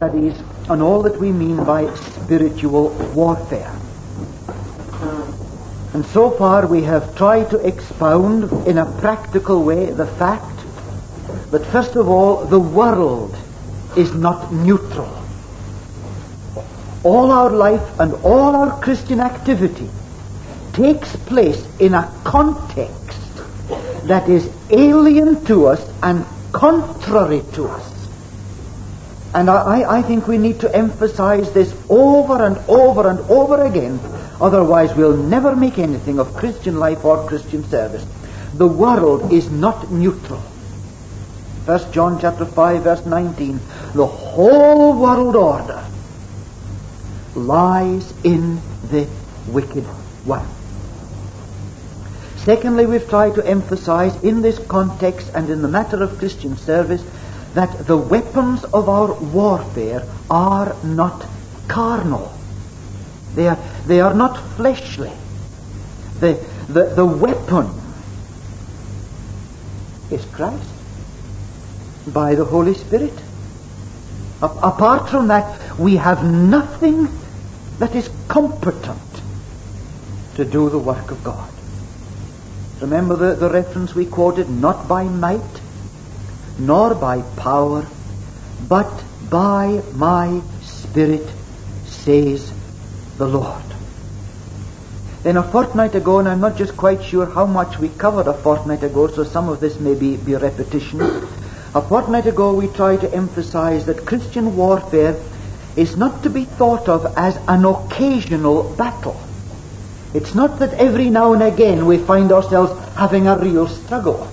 studies on all that we mean by spiritual warfare. And so far we have tried to expound in a practical way the fact that, first of all, the world is not neutral. All our life and all our Christian activity takes place in a context that is alien to us and contrary to us. And I think we need to emphasize this over and over and over again. Otherwise we'll never make anything of Christian life or Christian service. The world is not neutral. 1 John chapter 5 verse 19. The whole world order lies in the wicked one. Secondly, we've tried to emphasize in this context and in the matter of Christian service that the weapons of our warfare are not carnal. They are not fleshly. The weapon is Christ by the Holy Spirit. Apart from that, we have nothing that is competent to do the work of God. Remember the reference we quoted, not by might, nor by power, but by my Spirit, says the Lord. Then a fortnight ago, and I'm not just quite sure how much we covered a fortnight ago, so some of this may be repetition. A fortnight ago we tried to emphasize that Christian warfare is not to be thought of as an occasional battle. It's not that every now and again we find ourselves having a real struggle.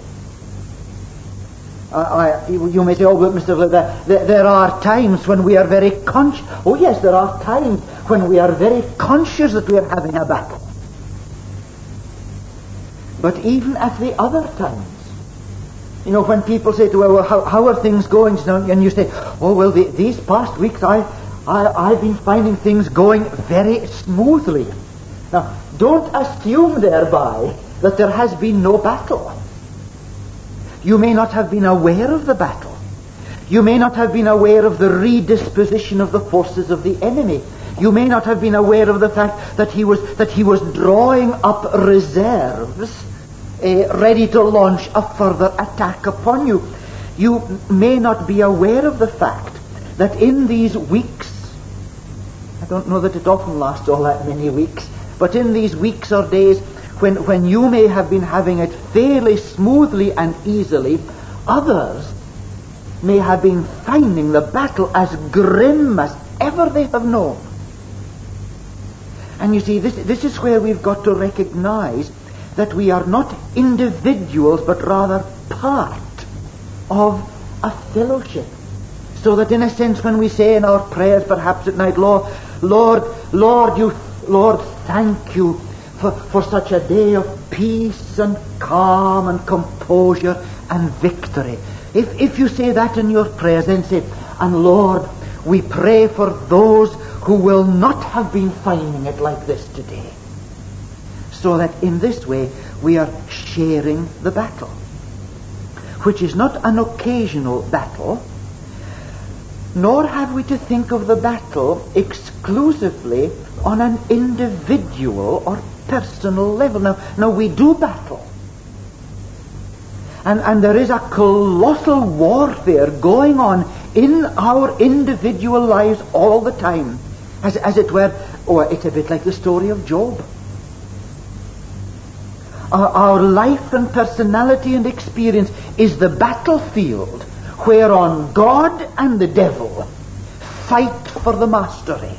You may say, oh, but Mr. There are times when we are very conscious. Oh yes, there are times when we are very conscious that we are having a battle. But even at the other times, when people say to us, well, how are things going? And you say, oh, well, these past weeks I've been finding things going very smoothly. Now, don't assume thereby that there has been no battle. You may not have been aware of the battle. You may not have been aware of the redisposition of the forces of the enemy. You may not have been aware of the fact that he was drawing up reserves ready to launch a further attack upon you. You may not be aware of the fact that in these weeks, I don't know that it often lasts all that many weeks, but in these weeks or days when you may have been having it fairly smoothly and easily, others may have been finding the battle as grim as ever they have known. And you see, this is where we've got to recognize that we are not individuals, but rather part of a fellowship. So that in a sense, when we say in our prayers, perhaps at night, Lord, thank you for such a day of peace and calm and composure and victory. If you say that in your prayers, then say, and Lord, we pray for those who will not have been finding it like this today. So that in this way we are sharing the battle, which is not an occasional battle, nor have we to think of the battle exclusively on an individual or personal level. Now we do battle. And there is a colossal warfare going on in our individual lives all the time. As it were, it's a bit like the story of Job. Our life and personality and experience is the battlefield whereon God and the devil fight for the mastery.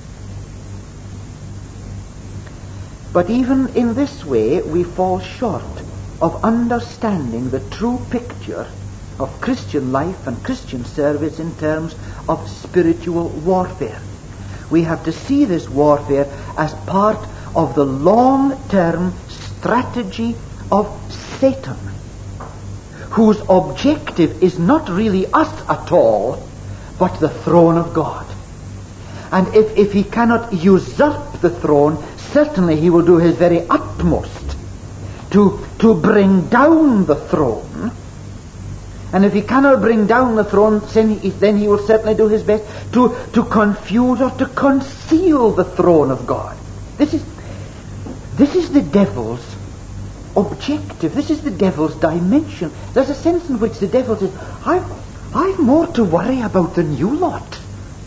But even in this way, we fall short of understanding the true picture of Christian life and Christian service in terms of spiritual warfare. We have to see this warfare as part of the long-term strategy of Satan, whose objective is not really us at all, but the throne of God. And if he cannot usurp the throne, certainly he will do his very utmost to bring down the throne And if he cannot bring down the throne, then he will certainly do his best to confuse or to conceal the throne of God. This is the devil's objective. This is the devil's dimension. There's a sense in which the devil says, I've more to worry about than you lot.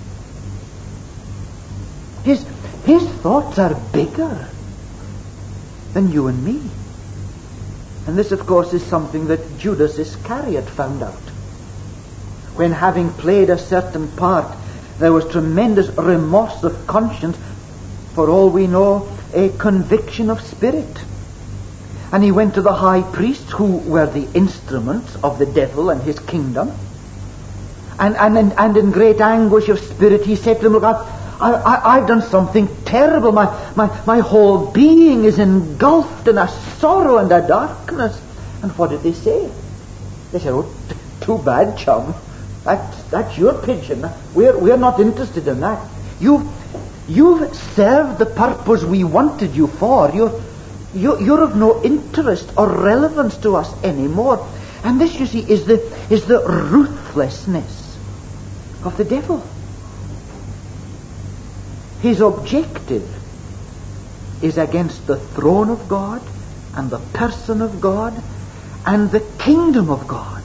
His thoughts are bigger than you and me. And this, of course, is something that Judas Iscariot found out. When, having played a certain part, there was tremendous remorse of conscience, for all we know, a conviction of spirit. And he went to the high priests, who were the instruments of the devil and his kingdom. And in great anguish of spirit, he said to them, look, I've done something terrible. My whole being is engulfed in a sorrow and a darkness. And what did they say? They said, oh, too bad, chum. That's your pigeon. We're not interested in that. You've served the purpose we wanted you for. You're of no interest or relevance to us anymore. And this, you see, is the ruthlessness of the devil. His objective is against the throne of God and the person of God and the kingdom of God.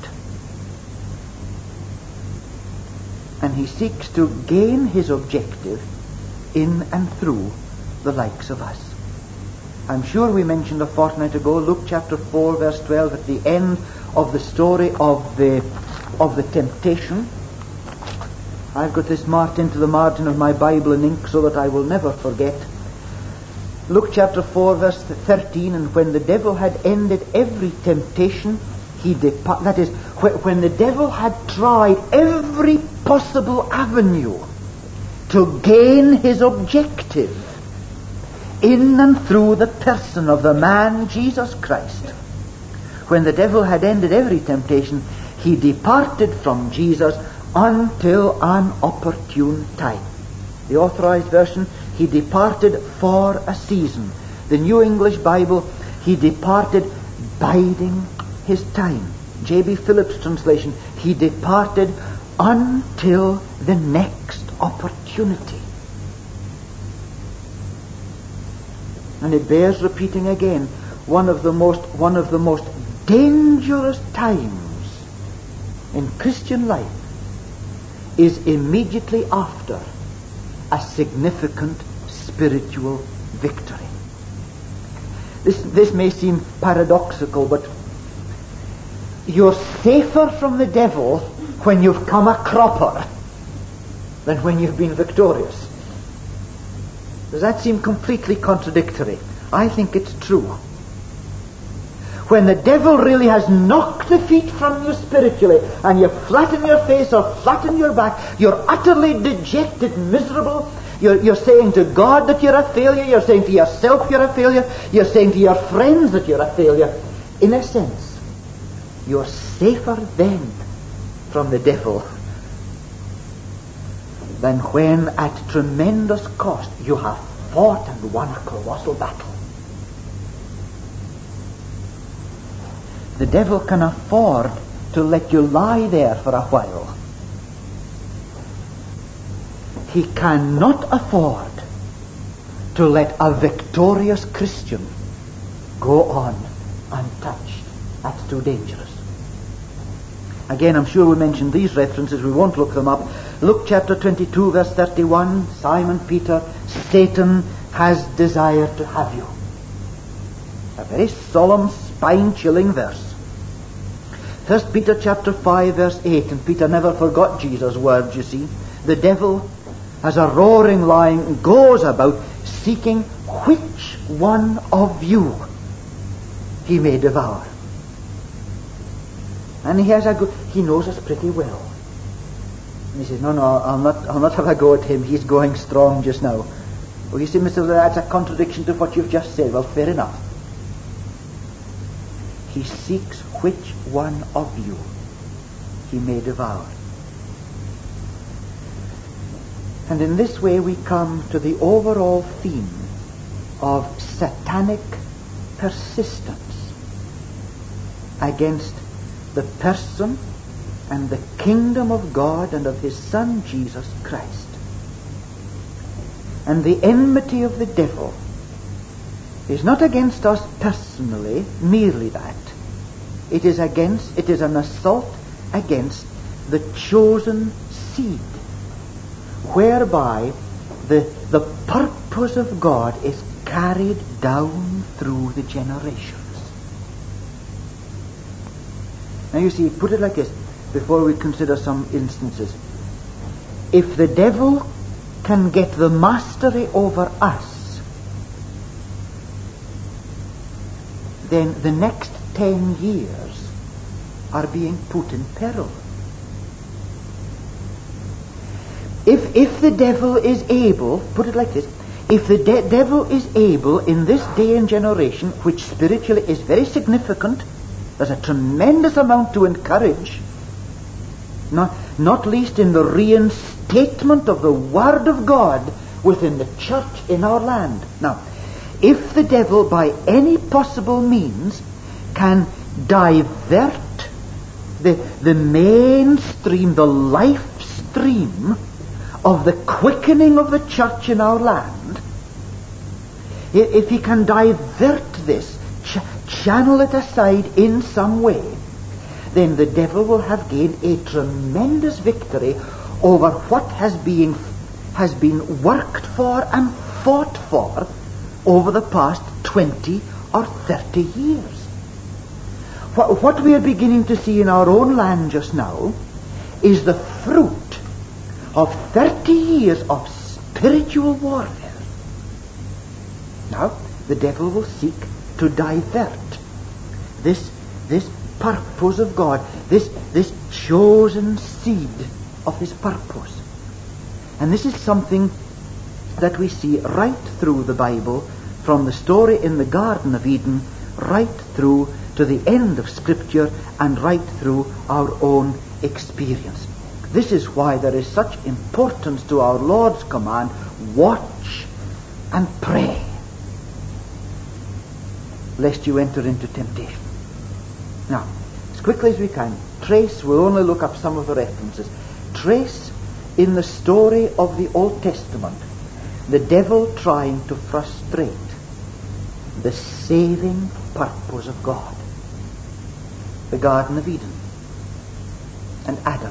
And he seeks to gain his objective in and through the likes of us. I'm sure we mentioned a fortnight ago, Luke chapter 4, verse 12, at the end of the story of the temptation. I've got this marked into the margin of my Bible in ink so that I will never forget. Luke chapter 4, verse 13, and when the devil had ended every temptation, that is, when the devil had tried every possible avenue to gain his objective in and through the person of the man Jesus Christ, when the devil had ended every temptation, he departed from Jesus until an opportune time. The Authorized Version, he departed for a season. The New English Bible, he departed biding his time. J.B. Phillips' translation, he departed until the next opportunity. And it bears repeating again, one of the most dangerous times in Christian life is immediately after a significant spiritual victory. This may seem paradoxical, but you're safer from the devil when you've come a cropper than when you've been victorious. Does that seem completely contradictory? I think it's true. When the devil really has knocked the feet from you spiritually, and you're flat in your face or flat in your back, you're utterly dejected, miserable, you're saying to God that you're a failure, you're saying to yourself you're a failure, you're saying to your friends that you're a failure. In a sense, you're safer then from the devil than when at tremendous cost you have fought and won a colossal battle. The devil can afford to let you lie there for a while. He cannot afford to let a victorious Christian go on untouched. That's too dangerous. Again, I'm sure we mentioned these references. We won't look them up. Luke chapter 22, verse 31, Simon Peter, Satan has desired to have you. A very solemn, spine-chilling verse. 1 Peter chapter 5, verse 8, and Peter never forgot Jesus' words, you see. The devil, as a roaring lion, goes about seeking which one of you he may devour. And he knows us pretty well. And he says, no, I'll not have a go at him. He's going strong just now. Well, you see, Mr. that's a contradiction to what you've just said. Well, fair enough. He seeks which one of you he may devour. And in this way we come to the overall theme of satanic persistence against the person and the kingdom of God and of his Son Jesus Christ. And the enmity of the devil is not against us personally, merely that. It is an assault against the chosen seed, whereby the purpose of God is carried down through the generations. Now you see, put it like this, before we consider some instances. If the devil can get the mastery over us, then the next 10 years are being put in peril. If the devil is able, put it like this, if the devil is able in this day and generation, which spiritually is very significant, there's a tremendous amount to encourage, not least in the reinstatement of the Word of God within the church in our land. Now, if the devil by any possible means can divert the mainstream, the life stream of the quickening of the church in our land, if he can divert this, channel it aside in some way, then the devil will have gained a tremendous victory over what has been worked for and fought for over the past 20 or 30 years. What we are beginning to see in our own land just now is the fruit of 30 years of spiritual warfare. Now, the devil will seek to divert this purpose of God, this chosen seed of his purpose. And this is something that we see right through the Bible, from the story in the Garden of Eden, right through to the end of Scripture, and right through our own experience. This is why there is such importance to our Lord's command, watch and pray, lest you enter into temptation. Now, as quickly as we can, we'll only look up some of the references. Trace in the story of the Old Testament the devil trying to frustrate the saving purpose of God. The Garden of Eden and Adam.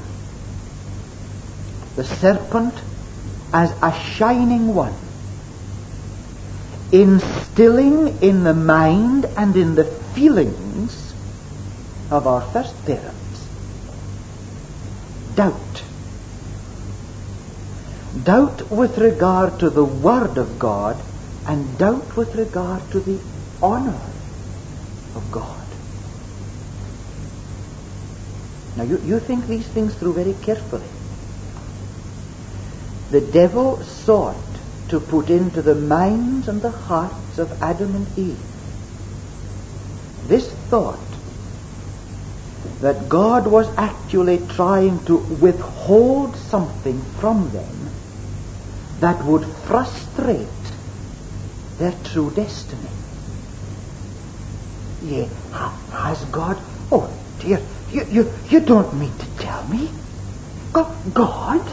The serpent as a shining one, instilling in the mind and in the feelings of our first parents doubt. Doubt with regard to the Word of God, and doubt with regard to the honor of God. Now you think these things through very carefully. The devil sought to put into the minds and the hearts of Adam and Eve this thought that God was actually trying to withhold something from them that would frustrate their true destiny. Yea, has God... Oh dear, you don't mean to tell me? God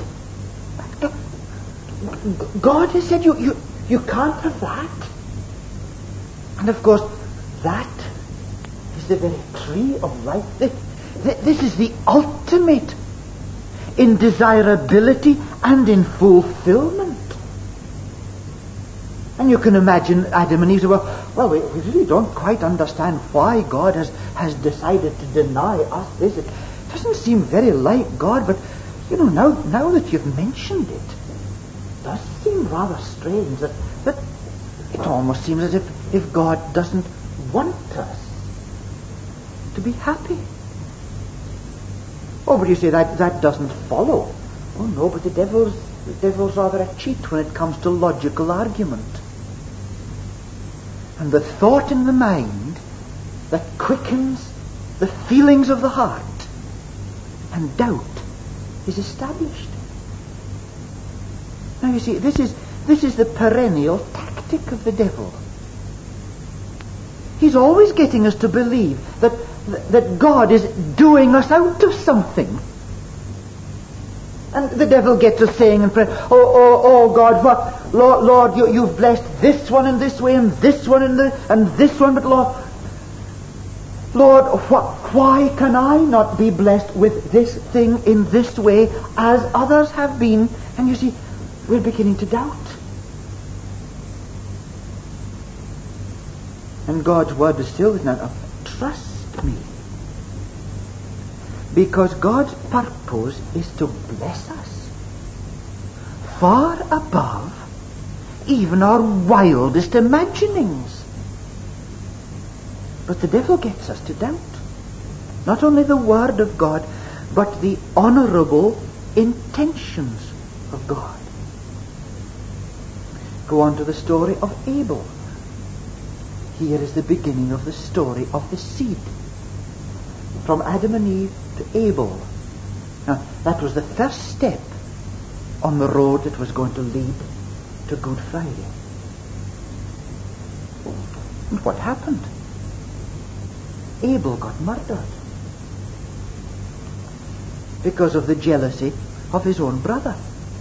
has said you can't have that. And of course, that is the very tree of life. This is the ultimate in desirability and in fulfillment. And you can imagine Adam and Eve say, well, we really don't quite understand why God has decided to deny us this. It doesn't seem very like God, but now that you've mentioned it, does seem rather strange that it almost seems as if God doesn't want us to be happy. Oh, but you say that doesn't follow. Oh no, but the devil's rather a cheat when it comes to logical argument. And the thought in the mind that quickens the feelings of the heart and doubt is established. Now you see, this is the perennial tactic of the devil. He's always getting us to believe that God is doing us out of something And the devil gets us saying and praying, oh God, what? Lord, you've blessed this one in this way and this one and this one, but Lord, why can I not be blessed with this thing in this way as others have been? And you see, we're beginning to doubt. And God's word is still with us. Trust me. Because God's purpose is to bless us far above even our wildest imaginings. But the devil gets us to doubt not only the word of God, but the honorable intentions of God. Go on to the story of Abel. Here is the beginning of the story of the seed. From Adam and Eve to Abel. Now, that was the first step on the road that was going to lead to Good Friday. And what happened? Abel got murdered because of the jealousy of his own brother.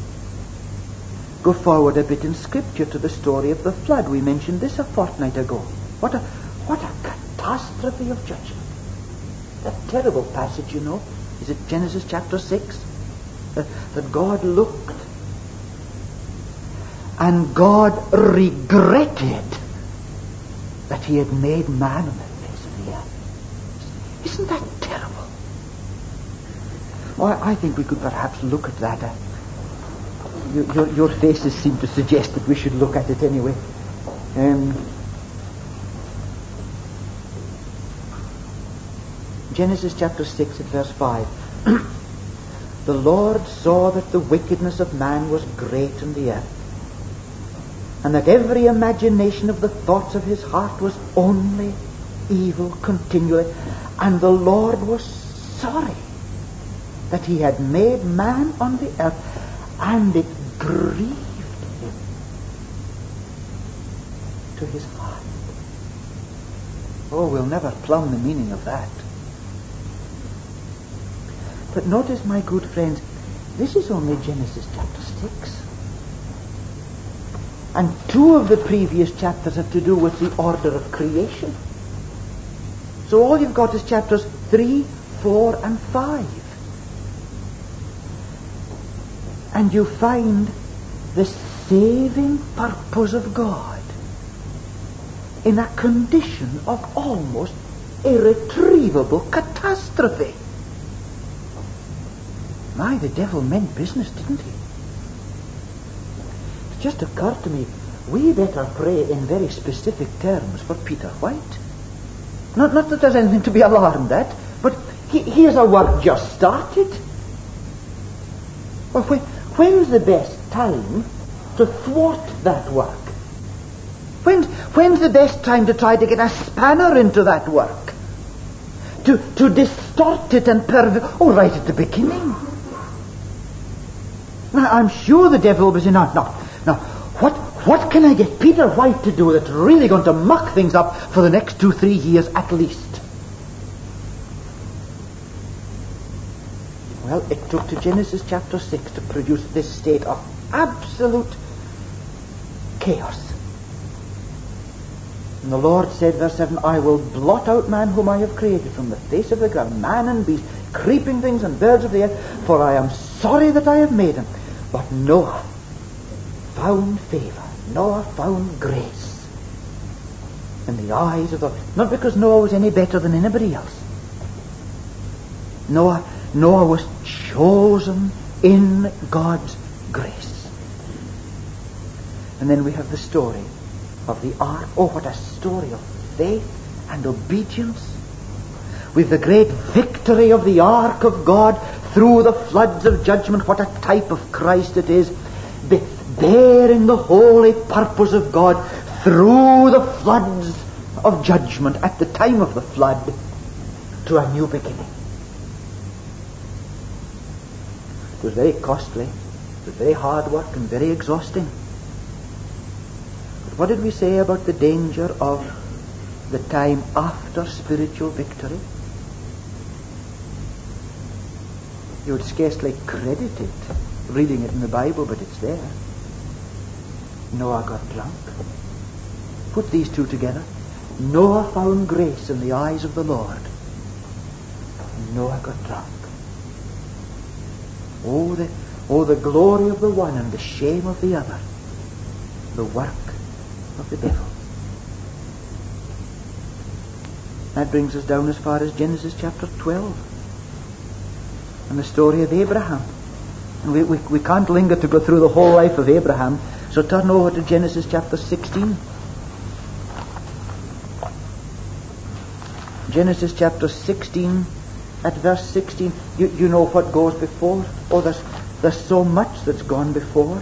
Go forward a bit in Scripture to the story of the flood. We mentioned this a fortnight ago. What a catastrophe of judgment. That terrible passage, you know. Is it Genesis chapter 6? That God looked and God regretted that he had made man on the face of the earth. Isn't that terrible? Oh, I think we could perhaps look at that. Your faces seem to suggest that we should look at it anyway. Genesis chapter 6 at verse 5. The Lord saw that the wickedness of man was great in the earth, and that every imagination of the thoughts of his heart was only evil continually. And the Lord was sorry that he had made man on the earth, and it grieved him to his heart. Oh, we'll never plumb the meaning of that. But notice, my good friends, this is only Genesis chapter 6. And 2 of the previous chapters have to do with the order of creation. So all you've got is chapters 3, 4, and 5. And you find the saving purpose of God in a condition of almost irretrievable catastrophe. My, the devil meant business, didn't he? It just occurred to me, we better pray in very specific terms for Peter White. Not that there's anything to be alarmed at, but here's a work just started. Well, when's the best time to thwart that work? When's the best time to try to get a spanner into that work? To distort it and right at the beginning. Now, I'm sure the devil was in. Now, what can I get Peter White to do that's really going to muck things up for the next 2-3 years at least? Well, it took to Genesis chapter 6 to produce this state of absolute chaos. And the Lord said, verse 7, I will blot out man whom I have created from the face of the ground, man and beast, creeping things and birds of the air, for I am sorry that I have made him. But Noah found favor. Noah found grace in the eyes of the Lord. Not because Noah was any better than anybody else. Noah was chosen in God's grace. And then we have the story of the ark. Oh, what a story of faith and obedience. With the great victory of the ark of God through the floods of judgment. What a type of Christ it is, bearing the holy purpose of God through the floods of judgment at the time of the flood to a new beginning. It was very costly, it was very hard work and very exhausting. But what did we say about the danger of the time after spiritual victory? You would scarcely credit it reading it in the Bible, but it's there. Noah got drunk. Put these two together. Noah found grace in the eyes of the Lord. Noah got drunk. Oh, the glory of the one and the shame of the other. The work of the devil. That brings us down as far as Genesis chapter 12 and the story of Abraham. And we can't linger to go through the whole life of Abraham, so turn over to Genesis chapter 16. Genesis chapter 16 at verse 16. You know what goes before. Oh, there's so much that's gone before.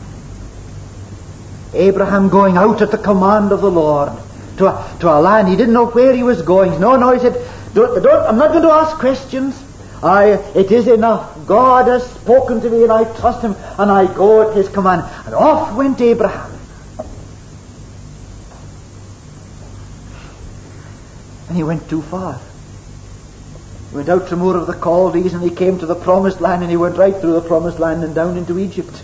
Abraham going out at the command of the Lord to a land. He didn't know where he was going. No, he said, I'm not going to ask questions. It is enough. God has spoken to me and I trust him and I go at his command. And off went Abraham. And he went too far. He went out from Ur of the Chaldees and he came to the promised land, and he went right through the promised land and down into Egypt.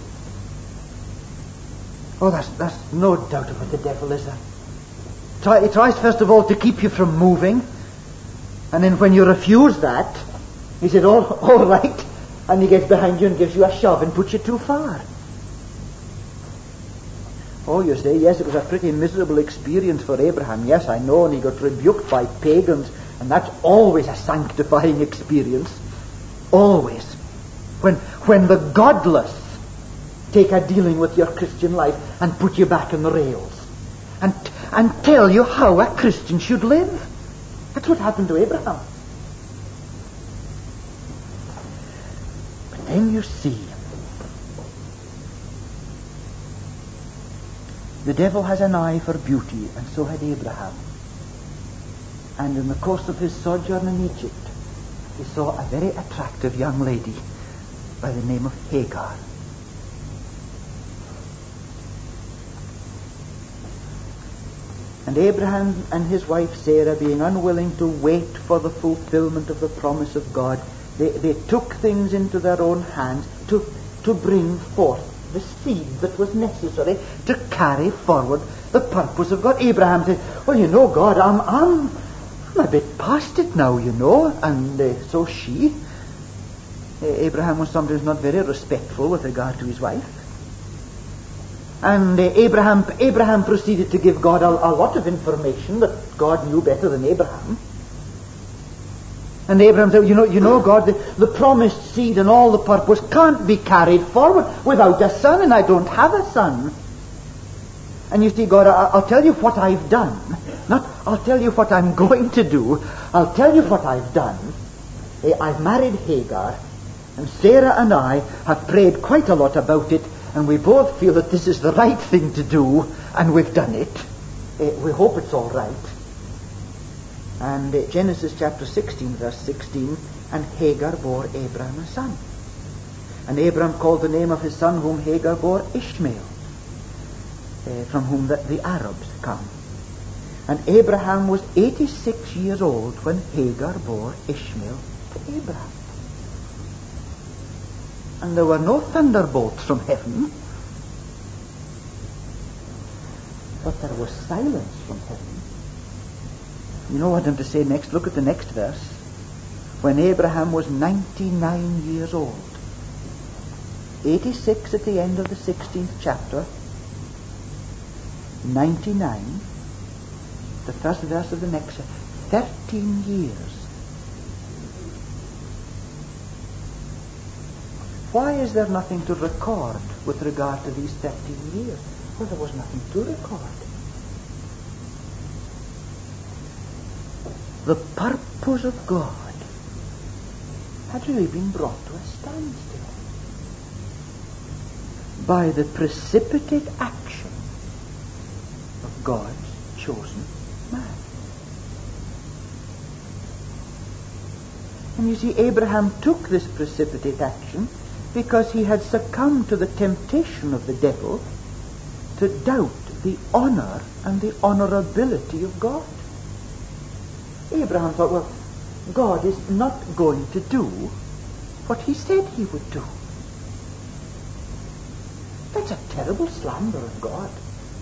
Oh, there's no doubt about the devil, is there? He tries first of all to keep you from moving, and then when you refuse that, he said, all right, and he gets behind you and gives you a shove and puts you too far. Oh, you say, yes, it was a pretty miserable experience for Abraham. Yes, I know, and he got rebuked by pagans, and that's always a sanctifying experience. Always. When the godless take a dealing with your Christian life and put you back on the rails and tell you how a Christian should live. That's what happened to Abraham. But then you see, the devil has an eye for beauty, and so had Abraham. And in the course of his sojourn in Egypt, he saw a very attractive young lady by the name of Hagar. And Abraham and his wife Sarah, being unwilling to wait for the fulfillment of the promise of God, they took things into their own hands to bring forth the seed that was necessary to carry forward the purpose of God. Abraham said, well, you know, God, I'm a bit past it now, you know. And so she. Abraham was sometimes not very respectful with regard to his wife. And Abraham proceeded to give God a lot of information that God knew better than Abraham. And Abraham said, you know, God, the promised seed and all the purpose can't be carried forward without a son, and I don't have a son. And you see, God, I'll tell you what I've done. Not, I'll tell you what I'm going to do. I'll tell you what I've done. I've married Hagar, and Sarah and I have prayed quite a lot about it, and we both feel that this is the right thing to do, and we've done it. We hope it's all right. And Genesis chapter 16, verse 16, and Hagar bore Abraham a son. And Abraham called the name of his son whom Hagar bore Ishmael, from whom the Arabs come. And Abraham was 86 years old when Hagar bore Ishmael to Abraham. And there were no thunderbolts from heaven, but there was silence from heaven. You know what I'm to say next? Look at the next verse. When Abraham was 99 years old, 86 at the end of the 16th chapter, 99, the first verse of the next, 13 years. Why is there nothing to record with regard to these 13 years? Well, there was nothing to record. The purpose of God had really been brought to a standstill by the precipitate action of God's chosen man. And you see, Abraham took this precipitate action because he had succumbed to the temptation of the devil to doubt the honor and the honorability of God. Abraham thought, well, God is not going to do what he said he would do. That's a terrible slander of God.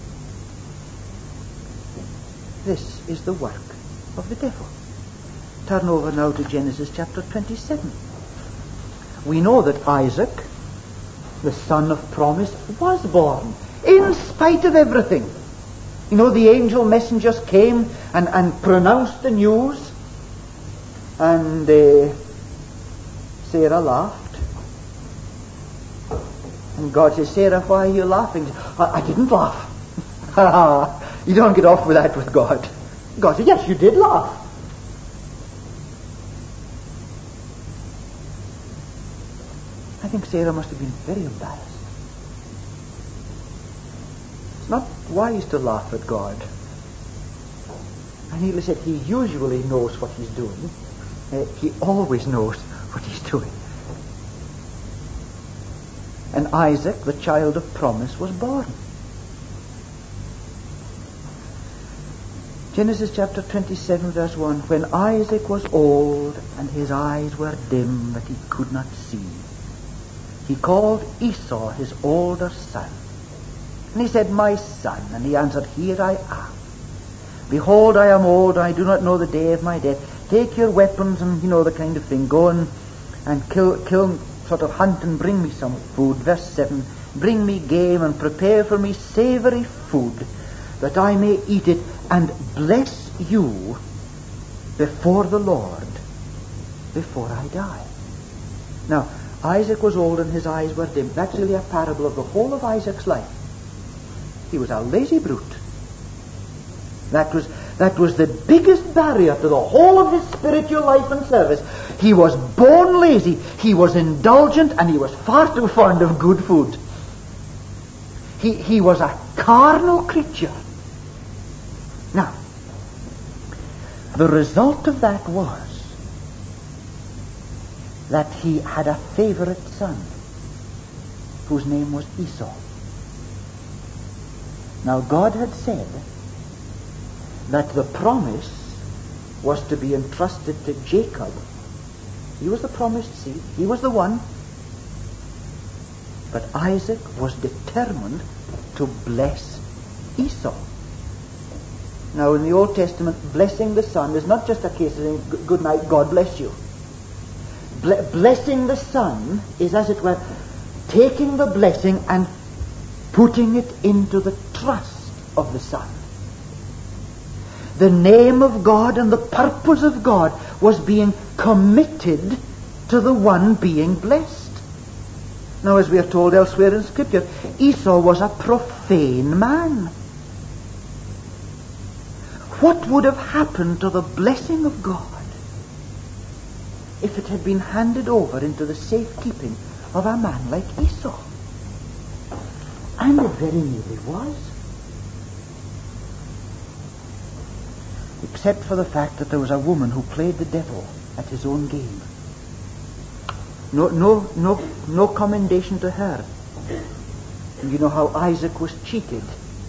This is the work of the devil. Turn over now to Genesis chapter 27. We know that Isaac, the son of promise, was born in spite of everything. You know, the angel messengers came and pronounced the news, and Sarah laughed. And God says, Sarah, why are you laughing? I didn't laugh. You don't get off with that with God. God said, yes, you did laugh. I think Sarah must have been very embarrassed. It's not wise to laugh at God. And he said he usually knows what he's doing. He always knows what he's doing. And Isaac, the child of promise, was born. Genesis chapter 27, verse 1. When Isaac was old and his eyes were dim that he could not see, he called Esau his older son. And he said, my son. And he answered, here I am. Behold, I am old, and I do not know the day of my death. Take your weapons and, you know, the kind of thing. Go and kill, sort of hunt and bring me some food. Verse 7. Bring me game and prepare for me savory food, that I may eat it and bless you before the Lord before I die. Now, Isaac was old and his eyes were dim. That's really a parable of the whole of Isaac's life. He was a lazy brute. That was the biggest barrier to the whole of his spiritual life and service. He was born lazy, he was indulgent, and he was far too fond of good food. He was a carnal creature. Now, the result of that was that he had a favorite son whose name was Esau. Now, God had said that the promise was to be entrusted to Jacob. He was the promised seed. He was the one. But Isaac was determined to bless Esau. Now, in the Old Testament, blessing the son is not just a case of saying, good night, God bless you. Blessing the son is, as it were, taking the blessing and putting it into the trust of the son. The name of God and the purpose of God was being committed to the one being blessed. Now, as we are told elsewhere in Scripture, Esau was a profane man. What would have happened to the blessing of God if it had been handed over into the safekeeping of a man like Esau? And it very nearly was. Except for the fact that there was a woman who played the devil at his own game. No commendation to her. And you know how Isaac was cheated.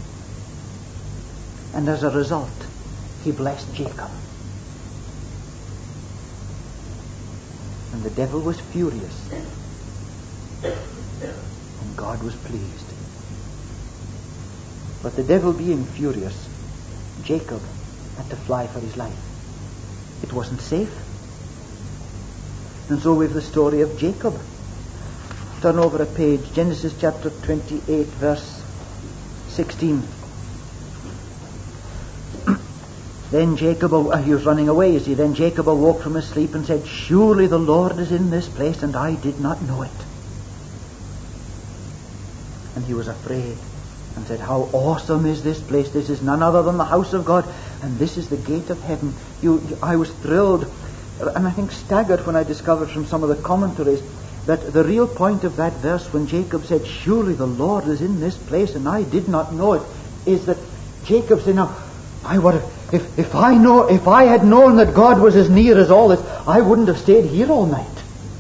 And as a result, he blessed Jacob. And the devil was furious. And God was pleased. But the devil being furious, Jacob had to fly for his life. It wasn't safe. And so we have the story of Jacob. Turn over a page, Genesis chapter 28, verse 16. Then Jacob, he was running away, you see. Then Jacob awoke from his sleep and said, surely the Lord is in this place, and I did not know it. And he was afraid and said, how awesome is this place. This is none other than the house of God, and this is the gate of heaven. I was thrilled, and I think staggered when I discovered from some of the commentaries that the real point of that verse, when Jacob said, surely the Lord is in this place, and I did not know it, is that Jacob said, now, if I had known that God was as near as all this, I wouldn't have stayed here all night.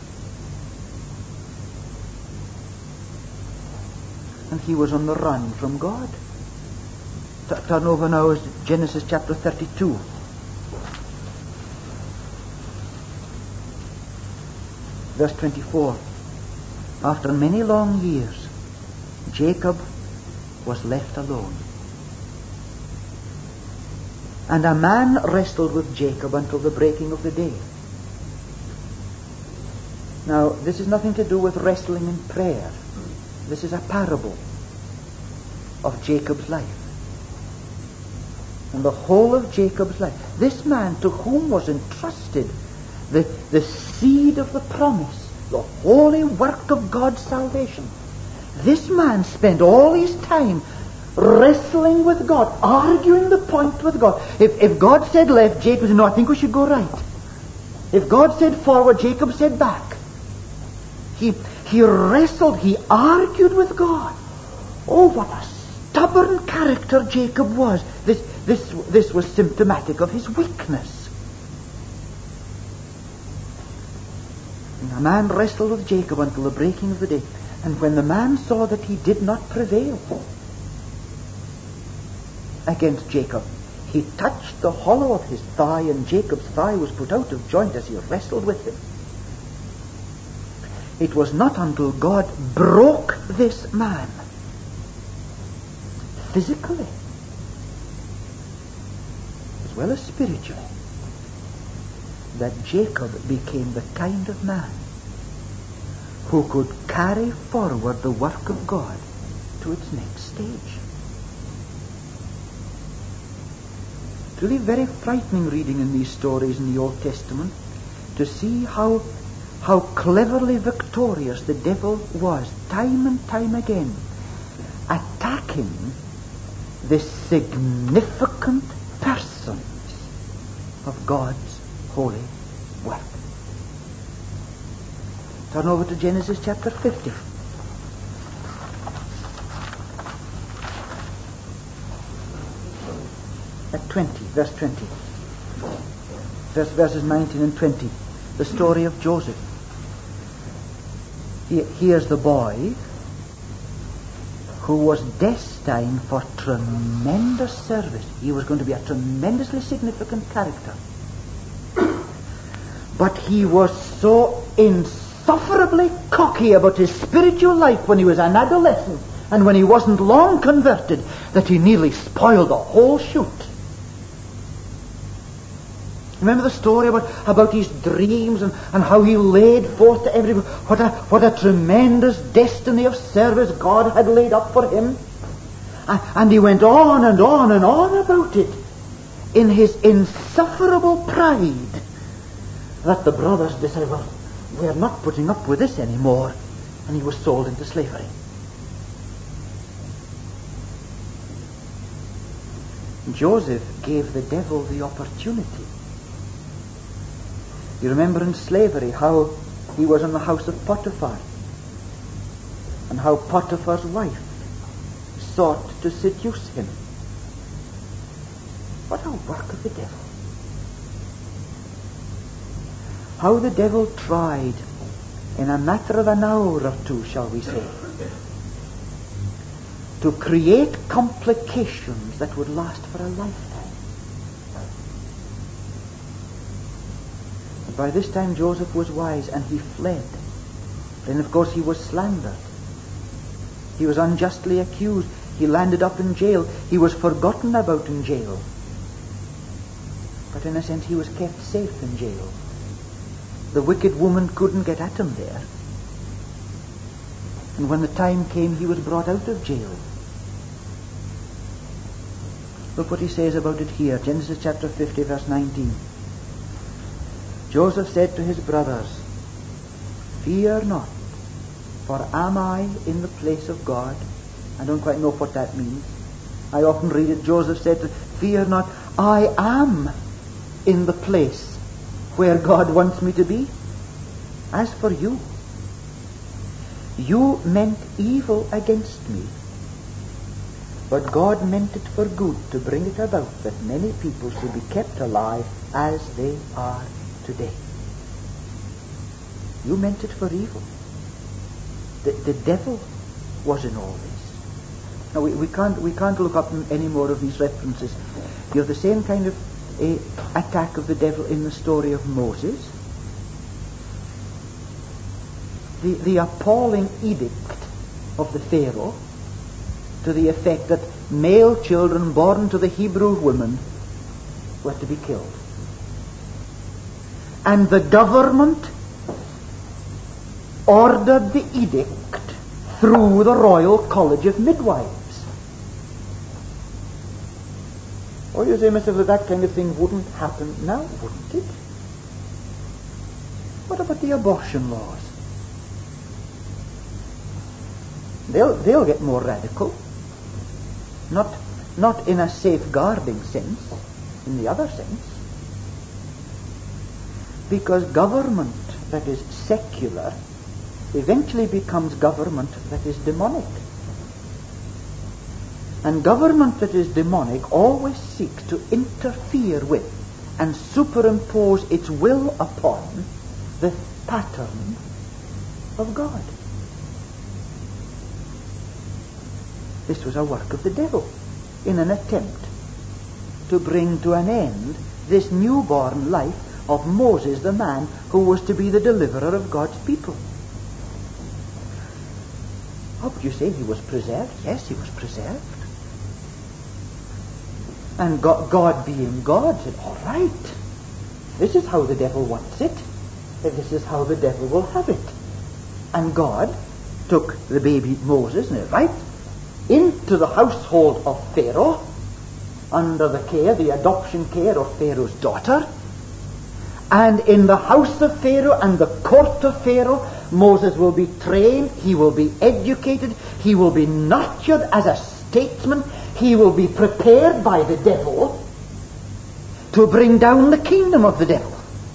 And he was on the run from God. Turn over now to Genesis chapter 32. Verse 24. After many long years, Jacob was left alone. And a man wrestled with Jacob until the breaking of the day. Now, this is nothing to do with wrestling in prayer. This is a parable of Jacob's life. And the whole of Jacob's life. This man to whom was entrusted the seed of the promise, the holy work of God's salvation. This man spent all his time wrestling with God, arguing the point with God. If God said left, Jacob said, no, I think we should go right. If God said forward, Jacob said back. He wrestled, he argued with God. Oh, what a stubborn character Jacob was. This was symptomatic of his weakness. And a man wrestled with Jacob until the breaking of the day. And when the man saw that he did not prevail against Jacob, he touched the hollow of his thigh, and Jacob's thigh was put out of joint as he wrestled with him. It was not until God broke this man physically as well as spiritually that Jacob became the kind of man who could carry forward the work of God to its next stage. It's really very frightening reading in these stories in the Old Testament to see how cleverly victorious the devil was time and time again, attacking the significant persons of God's holy work. Turn over to Genesis chapter 50. At 20, verse 20. Verses 19 and 20. The story of Joseph. Here's the boy who was destined for tremendous service. He was going to be a tremendously significant character. But he was so insufferably cocky about his spiritual life when he was an adolescent and when he wasn't long converted that he nearly spoiled the whole shoot. Remember the story about his dreams and how he laid forth to everybody what a tremendous destiny of service God had laid up for him. And he went on and on and on about it in his insufferable pride that the brothers decided, well, we're not putting up with this anymore. And he was sold into slavery. Joseph gave the devil the opportunity. You remember in slavery how he was in the house of Potiphar and how Potiphar's wife sought to seduce him. What a work of the devil. How the devil tried in a matter of an hour or two, shall we say, to create complications that would last for a lifetime. By this time Joseph was wise and he fled. Then of course he was slandered. He was unjustly accused. He landed up in jail. He was forgotten about in jail. But in a sense he was kept safe in jail. The wicked woman couldn't get at him there. And when the time came he was brought out of jail. Look what he says about it here. Genesis chapter 50 verse 19. Joseph said to his brothers, "Fear not, for am I in the place of God?" I don't quite know what that means. I often read it, Joseph said, "Fear not, I am in the place where God wants me to be. As for you, you meant evil against me, but God meant it for good to bring it about that many people should be kept alive as they are today." You meant it for evil. The devil was in all this. Now we can't look up any more of these references. You have the same kind of attack of the devil in the story of Moses. The appalling edict of the Pharaoh to the effect that male children born to the Hebrew women were to be killed. And the government ordered the edict through the Royal College of Midwives. Or you say, Mr. that kind of thing wouldn't happen now, wouldn't it? What about the abortion laws? They'll get more radical. Not in a safeguarding sense, in the other sense. Because government that is secular eventually becomes government that is demonic. And government that is demonic always seeks to interfere with and superimpose its will upon the pattern of God. This was a work of the devil in an attempt to bring to an end this newborn life of Moses, the man who was to be the deliverer of God's people. How would you say he was preserved? Yes, he was preserved. And God being God said, all right, this is how the devil wants it. This is how the devil will have it. And God took the baby Moses, right, into the household of Pharaoh, under the adoption care of Pharaoh's daughter. And in the house of Pharaoh and the court of Pharaoh, Moses will be trained, he will be educated, he will be nurtured as a statesman, he will be prepared by the devil to bring down the kingdom of the devil.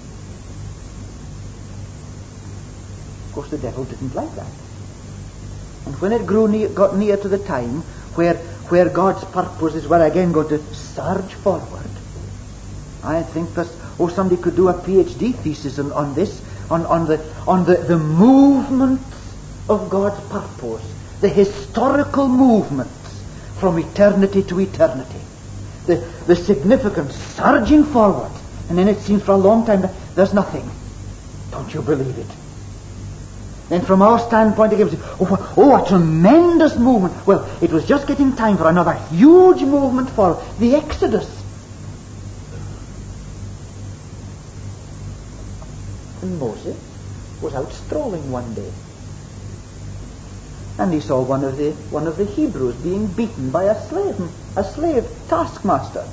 Of course, the devil didn't like that. And when it got near to the time where God's purposes were again going to surge forward, I think that somebody could do a PhD thesis on this, on the movements of God's purpose, the historical movements from eternity to eternity, the significant surging forward, and then it seems for a long time that there's nothing. Don't you believe it? Then from our standpoint again, a tremendous movement. Well, it was just getting time for another huge movement for the Exodus. And Moses was out strolling one day, and he saw one of the Hebrews being beaten by a slave taskmaster.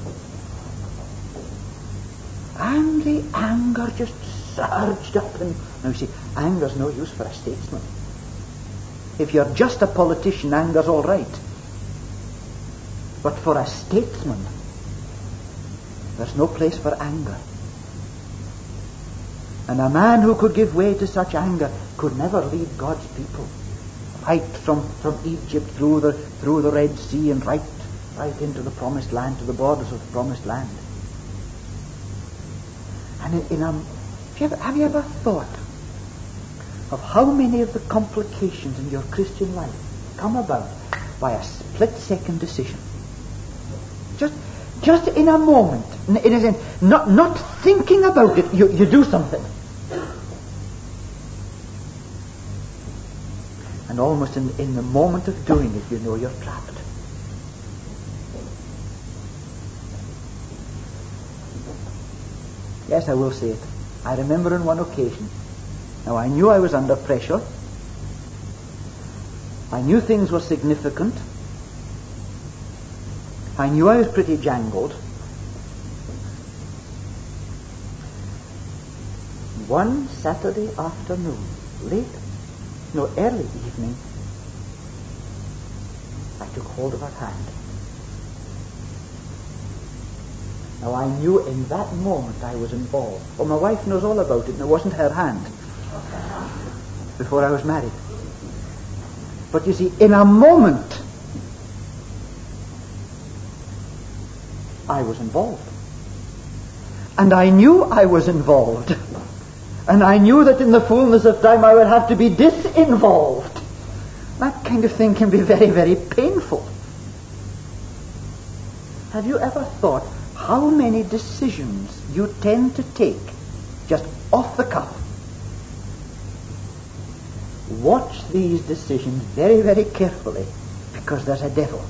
And the anger just surged up. And now you see, anger's no use for a statesman. If you're just a politician, anger's all right. But for a statesman, there's no place for anger. And a man who could give way to such anger could never lead God's people right from Egypt through the Red Sea and right into the Promised Land, to the borders of the Promised Land. And have you ever thought of how many of the complications in your Christian life come about by a split-second decision? Just in a moment, in a sense, not thinking about it, you do something. And almost in the moment of doing it, you know you're trapped. Yes, I will say it. I remember on one occasion. Now, I knew I was under pressure. I knew things were significant. I knew I was pretty jangled. One Saturday afternoon, early evening, I took hold of her hand. Now, I knew in that moment I was involved. Well, my wife knows all about it, and it wasn't her hand before I was married. But you see, in a moment, I was involved. And I knew I was involved. And I knew that in the fullness of time I would have to be disinvolved. That kind of thing can be very, very painful. Have you ever thought how many decisions you tend to take just off the cuff? Watch these decisions very, very carefully, because there's a devil.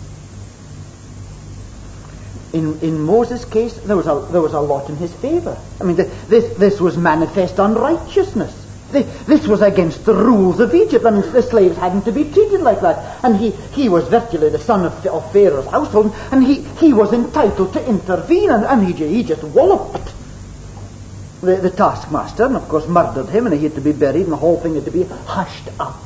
In Moses' case, there was a lot in his favor. I mean, this was manifest unrighteousness. This was against the rules of Egypt. I mean, the slaves hadn't to be treated like that. And he was virtually the son of Pharaoh's household, and he was entitled to intervene, and he just walloped the taskmaster, and of course murdered him, and he had to be buried, and the whole thing had to be hushed up.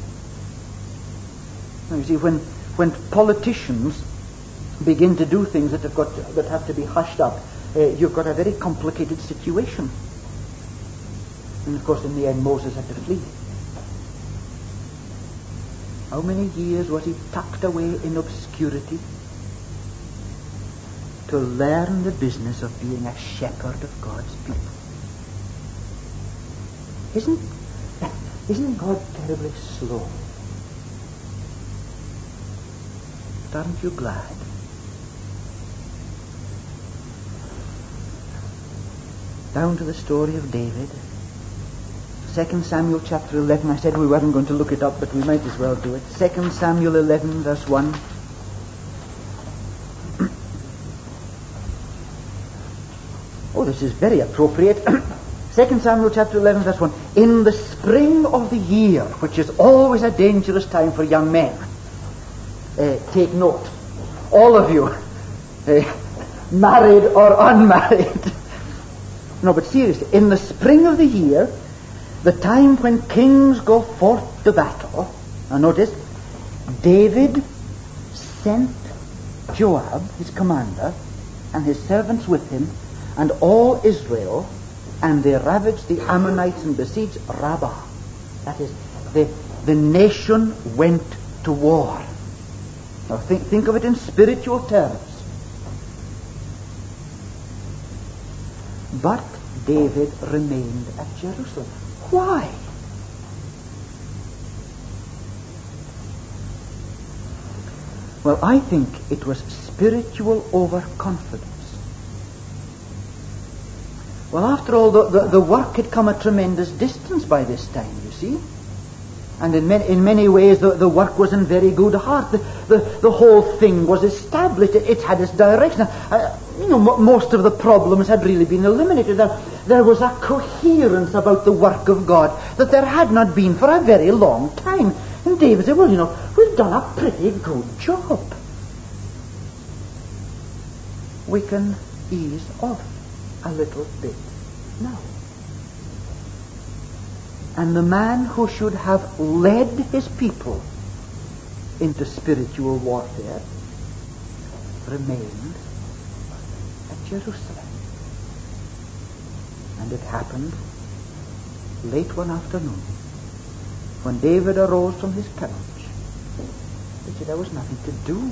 Now, you see, when politicians begin to do things that have to be hushed up, you've got a very complicated situation. And of course, in the end, Moses had to flee. How many years was he tucked away in obscurity to learn the business of being a shepherd of God's people? Isn't God terribly slow? But aren't you glad? Down to the story of David. 2 Samuel chapter 11. I said we weren't going to look it up, but we might as well do it. 2 Samuel 11 verse 1. Oh, this is very appropriate. 2 Samuel chapter 11 verse 1. In the spring of the year, which is always a dangerous time for young men. Take note. All of you, married or unmarried. No, but seriously, in the spring of the year, the time when kings go forth to battle, now notice, David sent Joab, his commander, and his servants with him, and all Israel, and they ravaged the Ammonites and besieged Rabbah. That is, the nation went to war. Now think of it in spiritual terms. But David remained at Jerusalem. Why? Well, I think it was spiritual overconfidence. Well, after all, the work had come a tremendous distance by this time, you see. And in many ways, the work was in very good heart. The whole thing was established. It had its direction. Most of the problems had really been eliminated. There was a coherence about the work of God that there had not been for a very long time. And David said, well, we've done a pretty good job. We can ease off a little bit now. And the man who should have led his people into spiritual warfare remained at Jerusalem. And it happened late one afternoon when David arose from his couch. He said there was nothing to do.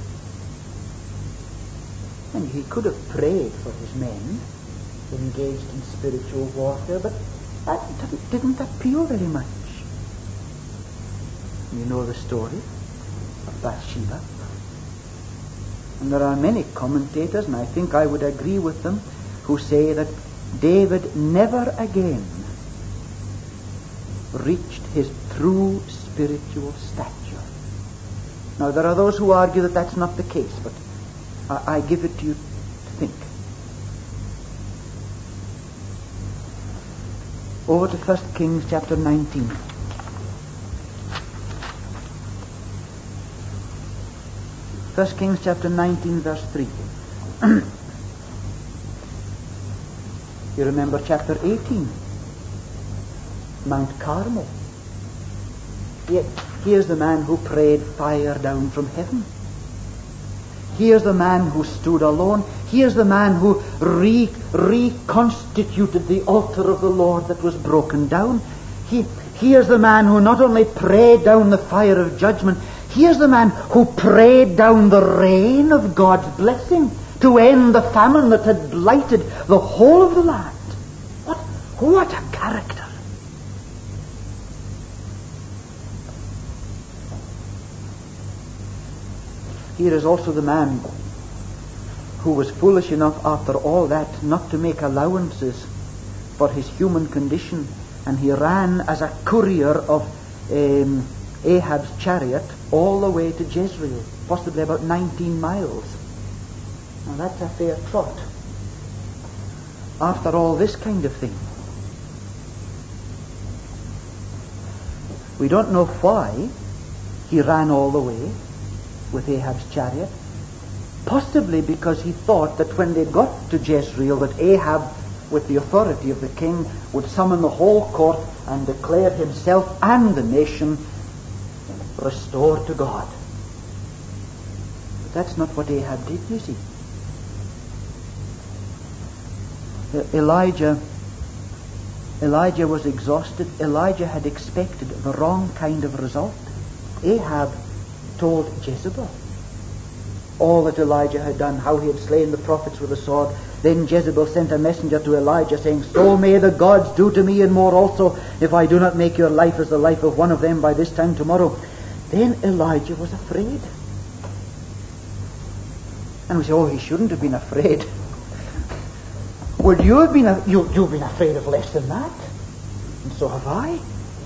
And he could have prayed for his men engaged in spiritual warfare, but that didn't appeal very much. You know the story of Bathsheba. And there are many commentators, and I think I would agree with them, who say that David never again reached his true spiritual stature. Now, there are those who argue that that's not the case, but I give it to you to think. Over to 1 Kings chapter 19. 1 Kings chapter 19 verse 3. You remember chapter 18. Mount Carmel. Here's the man who prayed fire down from heaven. Here's the man who stood alone. Here's the man who reconstituted the altar of the Lord that was broken down. Here's the man who not only prayed down the fire of judgment, here's the man who prayed down the rain of God's blessing to end the famine that had blighted the whole of the land. What a character. Here is also the man who was foolish enough after all that not to make allowances for his human condition, and he ran as a courier of Ahab's chariot all the way to Jezreel, possibly about 19 miles. Now that's a fair trot. After all this kind of thing. We don't know why he ran all the way with Ahab's chariot. Possibly because he thought that when they got to Jezreel, that Ahab, with the authority of the king, would summon the whole court and declare himself and the nation restored to God. But that's not what Ahab did, you see. Elijah was exhausted. Elijah had expected the wrong kind of result. Ahab told Jezebel all that Elijah had done, how he had slain the prophets with a sword. Then Jezebel sent a messenger to Elijah saying, "So may the gods do to me and more also, if I do not make your life as the life of one of them by this time tomorrow." Then Elijah was afraid. And we say, "Oh, he shouldn't have been afraid." Well, you've been afraid of less than that. And so have I.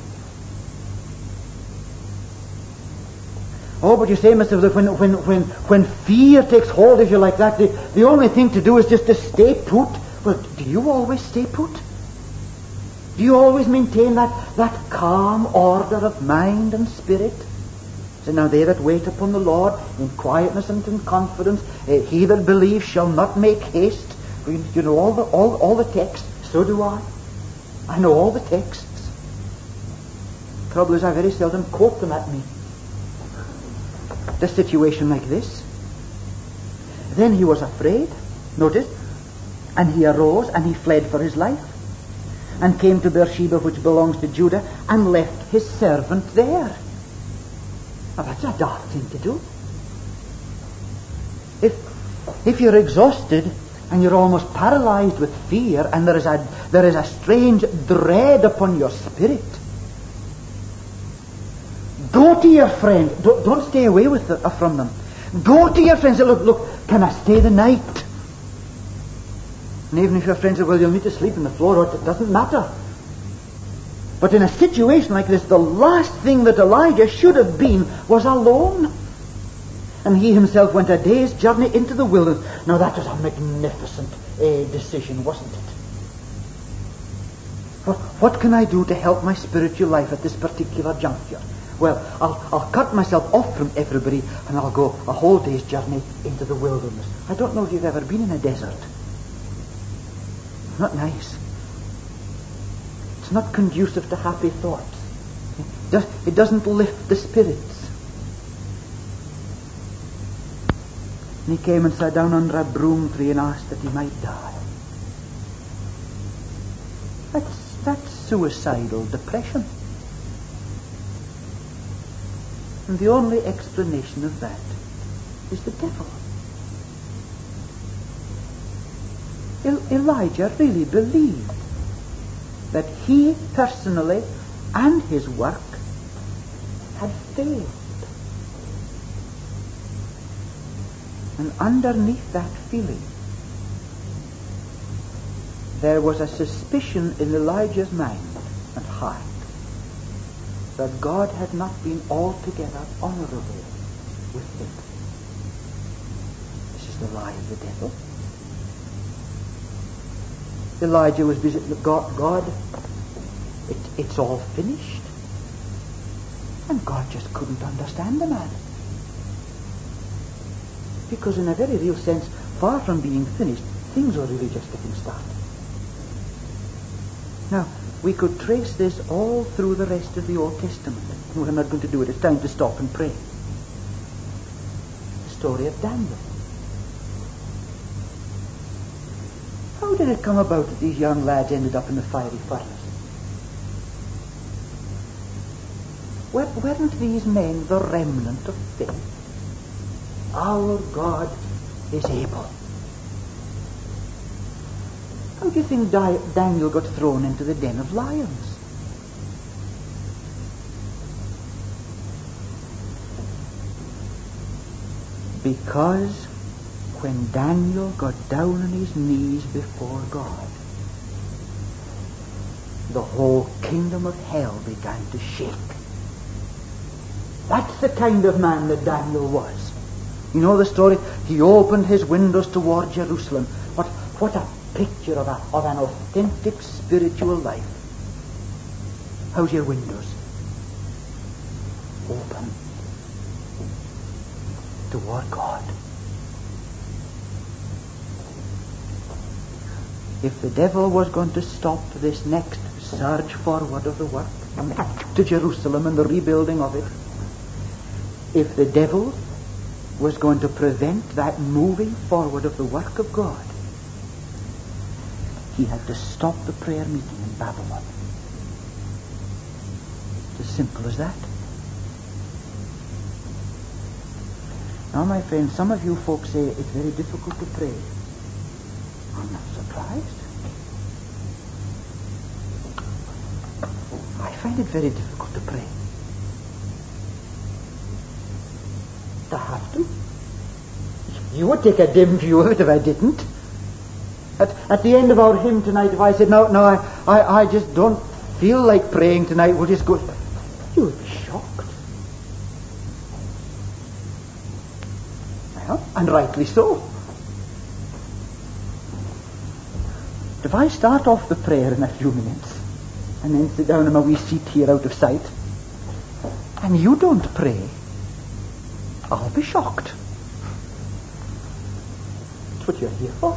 Oh, but you say, Mr. When fear takes hold of you like that, the only thing to do is just to stay put. Well, do you always stay put? Do you always maintain that calm order of mind and spirit? So now they that wait upon the Lord in quietness and in confidence, he that believes shall not make haste. You know all the texts. So do I. I know all the texts. The trouble is I very seldom quote them at me. The situation like this. Then he was afraid, notice, and he arose and he fled for his life, and came to Beersheba, which belongs to Judah, and left his servant there. Now that's a dark thing to do. If you're exhausted and you're almost paralyzed with fear, and there is a strange dread upon your spirit, go to your friend. Don't stay away from them. Go to your friends and say, look, can I stay the night? And even if your friend says, well, you'll need to sleep on the floor, it doesn't matter. But in a situation like this, the last thing that Elijah should have been was alone. And he himself went a day's journey into the wilderness. Now that was a magnificent decision, wasn't it? What can I do to help my spiritual life at this particular juncture? Well, I'll cut myself off from everybody and I'll go a whole day's journey into the wilderness. I don't know if you've ever been in a desert. It's not nice. It's not conducive to happy thoughts. It doesn't lift the spirits. And he came and sat down under a broom tree and asked that he might die. That's suicidal depression. And the only explanation of that is the devil. Elijah really believed that he personally and his work had failed. And underneath that feeling, there was a suspicion in Elijah's mind and heart that God had not been altogether honorable with him. This is the lie of the devil. Elijah was busy. God, it's all finished. And God just couldn't understand the man. Because in a very real sense, far from being finished, things were really just getting started. Now, we could trace this all through the rest of the Old Testament. We're not going to do it. It's time to stop and pray. The story of Daniel. How did it come about that these young lads ended up in the fiery furnace? Weren't these men the remnant of faith? Our God is able. How do you think Daniel got thrown into the den of lions? Because when Daniel got down on his knees before God, the whole kingdom of hell began to shake. That's the kind of man that Daniel was. You know the story? He opened his windows toward Jerusalem. What a picture of an authentic spiritual life. How's your windows? Open toward God. If the devil was going to stop this next surge forward of the work to Jerusalem and the rebuilding of it, if the devil was going to prevent that moving forward of the work of God, he had to stop the prayer meeting in Babylon. It's as simple as that. Now, my friends, some of you folks say it's very difficult to pray. I'm not surprised. I find it very difficult to pray. To have to. You would take a dim view of it if I didn't. At the end of our hymn tonight, if I said, no, I just don't feel like praying tonight, we'll just go. You would be shocked. Well, and rightly so. If I start off the prayer in a few minutes and then sit down in my wee seat here out of sight, and you don't pray, I'll be shocked. That's what you're here for.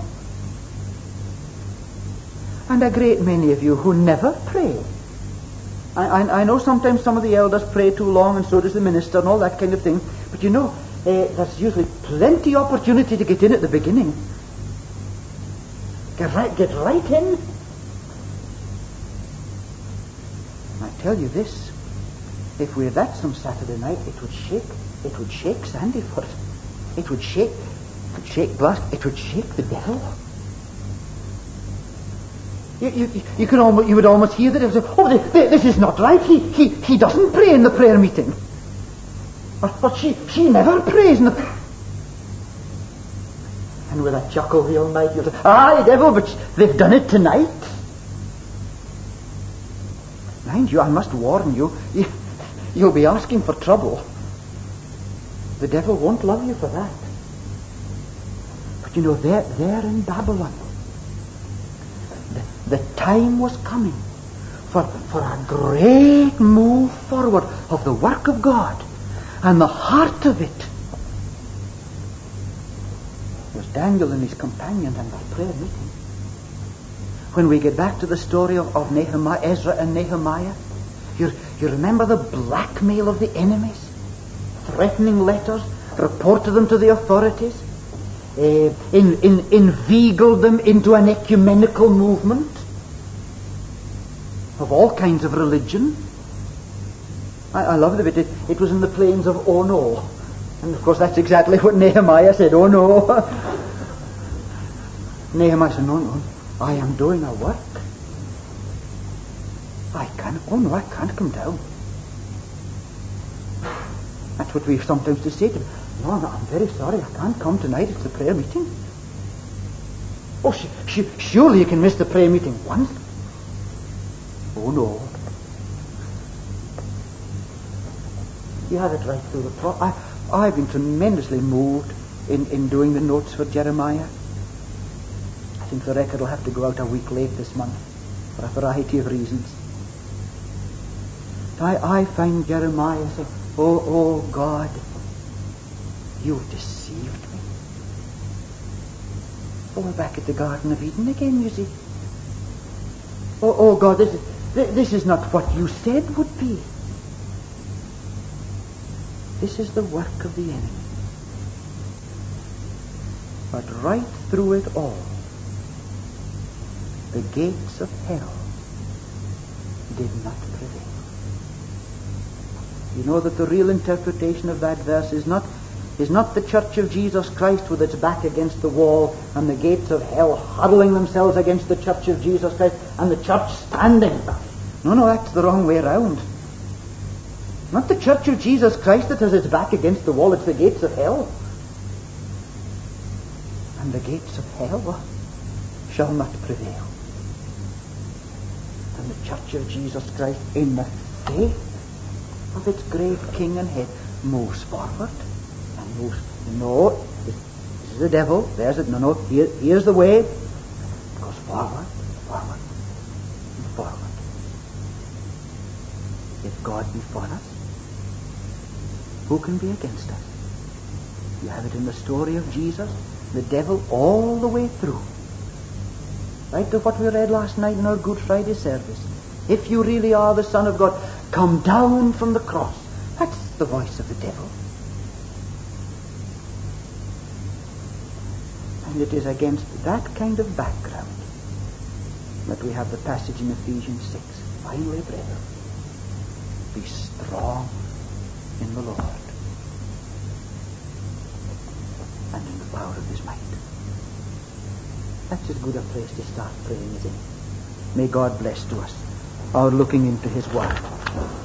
And a great many of you who never pray. I know sometimes some of the elders pray too long, and so does the minister and all that kind of thing, but you know, there's usually plenty opportunity to get in at the beginning. Get right in. I tell you this, if we had that some Saturday night, it would shake Sandyford. It would shake Glasgow. It would shake the devil. You would almost hear that it was, this is not right. He doesn't pray in the prayer meeting. But she never prays in the. And with a chuckle the Almighty will say, devil, but they've done it tonight. Mind you, I must warn you, you'll be asking for trouble. The devil won't love you for that. But you know, they're in Babylon. The time was coming for a great move forward of the work of God. And the heart of it was Daniel and his companions and their prayer meeting. When we get back to the story of Nehemiah, Ezra and Nehemiah, you remember the blackmail of the enemies? Threatening letters, reported them to the authorities, inveigled them into an ecumenical movement of all kinds of religion. I love the bit. It was in the plains of Ono. And of course that's exactly what Nehemiah said. Oh no. Nehemiah said, no, I am doing a work. I can't come down. That's what we sometimes to say to them. No, I'm very sorry, I can't come tonight, it's the prayer meeting. Oh, surely you can miss the prayer meeting once. Oh no. You have it right through the plot. I've been tremendously moved in doing the notes for Jeremiah. I think the record will have to go out a week late this month for a variety of reasons. I find Jeremiah saying, oh God, you deceived me. Oh, we're back at the Garden of Eden again, you see. Oh God, this is not what you said would be. This is the work of the enemy. But right through it all, the gates of hell did not prevail. You know that the real interpretation of that verse is not the Church of Jesus Christ with its back against the wall and the gates of hell huddling themselves against the Church of Jesus Christ and the church standing. No, that's the wrong way around. Not the Church of Jesus Christ that has its back against the wall, it's the gates of hell. And the gates of hell shall not prevail. And the Church of Jesus Christ in the faith of its great king and head moves forward and moves. No, this is the devil. There's it. No. Here's the way. It goes forward, forward, and forward. If God be for us, who can be against us? You have it in the story of Jesus, the devil all the way through. Right to what we read last night in our Good Friday service. If you really are the Son of God, come down from the cross. That's the voice of the devil. And it is against that kind of background that we have the passage in Ephesians 6. Finally, brethren, be strong in the Lord and in the power of his might. That's as good a place to start praying as any. May God bless to us our looking into his word.